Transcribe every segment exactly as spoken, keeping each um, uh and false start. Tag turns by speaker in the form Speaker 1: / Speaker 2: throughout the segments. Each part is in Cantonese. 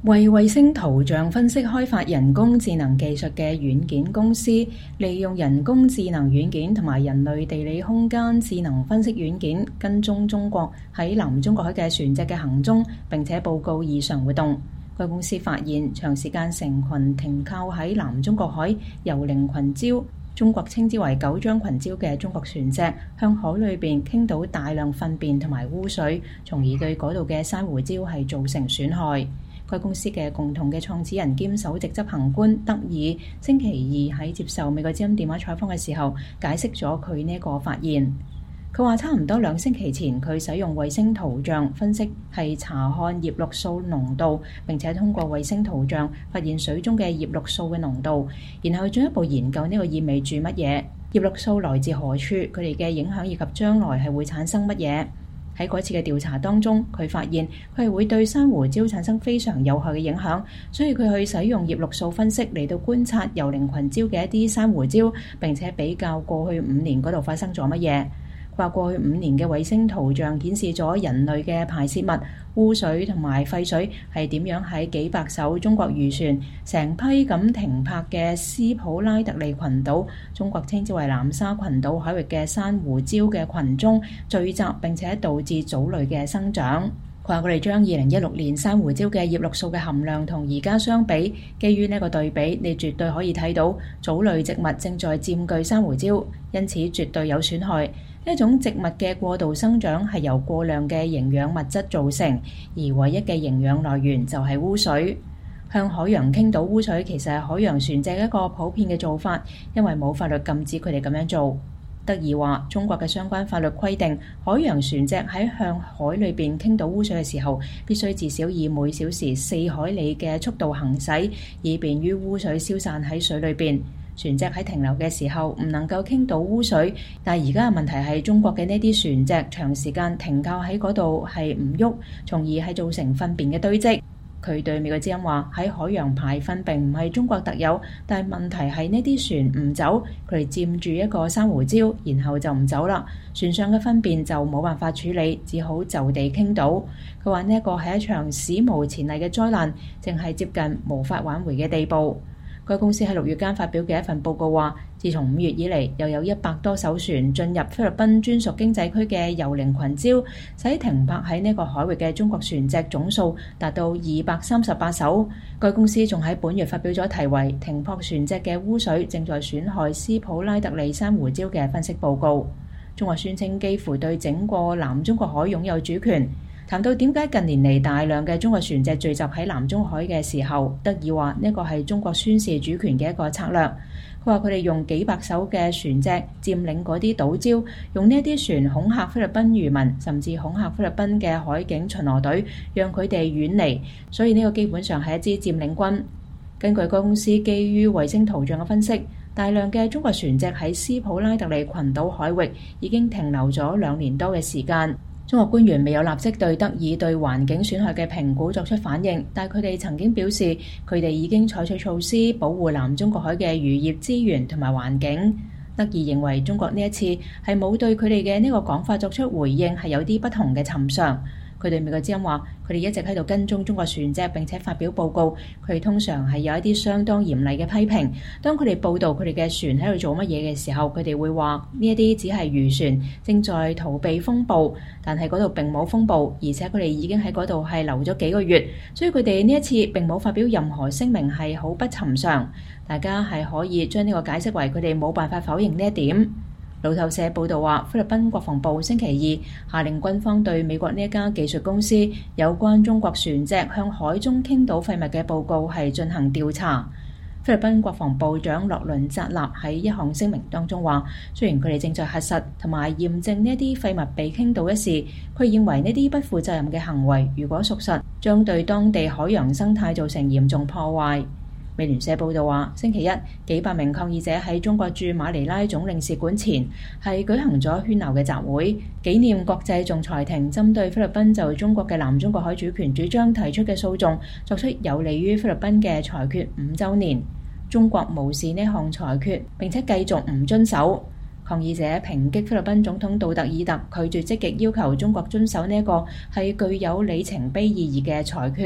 Speaker 1: 為衛星圖像分析開發人工智能技術嘅軟件公司，利用人工智能軟件同埋人類地理空間智能分析軟件，跟蹤中國喺南中國海嘅船隻嘅行蹤，並且報告異常活動。該公司發現，長時間成群停靠喺南中國海幽靈群礁，中國稱之為九張群礁嘅中國船隻，向海裏邊傾倒大量糞便同埋污水，從而對嗰度嘅珊瑚礁係造成損害。該公司嘅共同嘅創始人兼首席執行官德爾星期二喺接受美國之音電話採訪嘅時候，解釋咗佢呢個發現。佢話差唔多兩星期前，佢使用衛星圖像分析係查看葉綠素濃度，並且通過衛星圖像發現水中嘅葉綠素嘅濃度，然後進一步研究呢個意味住乜嘢，葉綠素來自何處，佢哋嘅影響以及將來係會產生乜嘢。喺嗰次嘅調查當中，佢發現佢係會對珊瑚礁產生非常有效嘅影響，所以佢去使用葉綠素分析嚟到觀察幽靈群礁嘅一啲珊瑚礁，並且比較過去五年嗰度發生咗乜嘢。話過去五年嘅衛星圖像顯示咗人類嘅排泄物、污水同埋廢水係點樣喺幾百艘中國漁船成批咁停泊嘅斯普拉特利群島，中國稱之為南沙群島海域嘅珊瑚礁嘅群中聚集，並且導致藻類嘅生長。佢話：我哋將二零一六年珊瑚礁嘅葉綠素嘅含量同而家相比，基於呢個對比，你絕對可以睇到藻類植物正在佔據珊瑚礁，因此絕對有損害。呢種植物嘅過度生長係由過量嘅營養物質造成，而唯一嘅營養來源就係污水。向海洋傾倒污水其實係海洋船隻一個普遍嘅做法，因為冇法律禁止佢哋咁樣做。德爾話：中國嘅相關法律規定，海洋船隻喺向海裏邊傾倒污水嘅時候，必須至少以每小時四海里嘅速度行駛，以便於污水消散喺水裏邊。船隻喺停留嘅時候唔能夠傾倒污水，但係而家嘅問題係中國嘅呢啲船隻長時間停靠喺嗰度係唔喐，從而係造成糞便嘅堆積。佢對美國之音話：喺海洋排糞並唔係中國特有，但係問題係呢啲船唔走，佢哋佔住一個珊瑚礁，然後就唔走啦。船上嘅糞便就冇辦法處理，只好就地傾倒。佢話呢一個係一場史無前例嘅災難，正係接近無法挽回嘅地步。該公司喺六月間發表嘅一份報告話，自從五月以嚟，又有一百多艘船進入菲律賓專屬經濟區嘅幽靈群礁，使停泊喺呢個海域嘅中國船隻總數達到二百三十八艘。該公司仲喺本月發表咗題為《停泊船隻嘅污水正在損害斯普拉特利珊瑚礁》嘅分析報告。中國宣稱幾乎對整個南中國海擁有主權。談到點解近年嚟大量嘅中國船隻聚集喺南中海嘅時候，德爾話呢個係中國宣示主權嘅一個策略。佢話佢哋用幾百艘嘅船隻佔領嗰啲島礁，用呢一啲船恐嚇菲律賓漁民，甚至恐嚇菲律賓嘅海警巡邏隊，讓佢哋遠離。所以呢個基本上係一支佔領軍。根據該公司基於衛星圖像嘅分析，大量嘅中國船隻喺斯普拉特利群島海域已經停留咗兩年多嘅時間。中國官員未有立即對德爾對環境損害嘅評估作出反應，但佢哋曾經表示，佢哋已經採取措施保護南中國海嘅漁業資源同埋環境。德爾認為中國呢一次係冇對佢哋嘅呢個講法作出回應，係有啲不同嘅尋常。佢對美國之音話，佢哋一直喺度跟蹤中國船隻，並且發表報告。佢哋通常係有一啲相當嚴厲嘅批評。當佢哋報導佢哋嘅船喺度做乜嘢嘅時候，佢哋會話呢一啲只係漁船正在逃避風暴，但係嗰度並冇風暴，而且佢哋已經喺嗰度係留咗幾個月，所以佢哋呢一次並冇發表任何聲明係好不尋常。大家係可以將呢個解釋為佢哋冇辦法否認呢一點。路透社報導話，菲律賓國防部星期二下令軍方對美國呢一家技術公司有關中國船隻向海中傾倒廢物嘅報告係進行調查。菲律賓國防部長洛倫扎納喺一項聲明當中話，雖然佢哋正在核實同埋驗證呢一啲廢物被傾倒一事，佢認為呢啲不負責任嘅行為如果屬實，將對當地海洋生態造成嚴重破壞。美聯社報道話，星期一幾百名抗議者喺中國駐馬尼拉總領事館前係舉行咗喧鬧嘅集會，紀念國際仲裁庭針對菲律賓就中國嘅南中國海主權主張提出嘅訴訟作出有利於菲律賓嘅裁決五週年。中國無視呢項裁決，並且繼續唔遵守。抗議者抨擊菲律賓總統杜特爾特拒絕積極要求中國遵守呢一個係具有里程碑意義嘅裁決。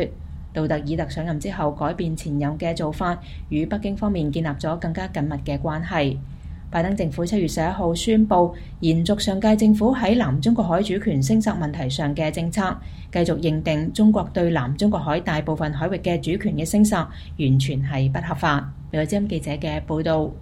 Speaker 1: 杜特爾特上任之後改變前任嘅做法，與北京方面建立咗更加緊密嘅關係。拜登政府七月十一號宣布，延續上屆政府喺南中國海主權聲索問題上嘅政策，繼續認定中國對南中國海大部分海域嘅主權嘅聲索完全係不合法。美國之音記者嘅報導。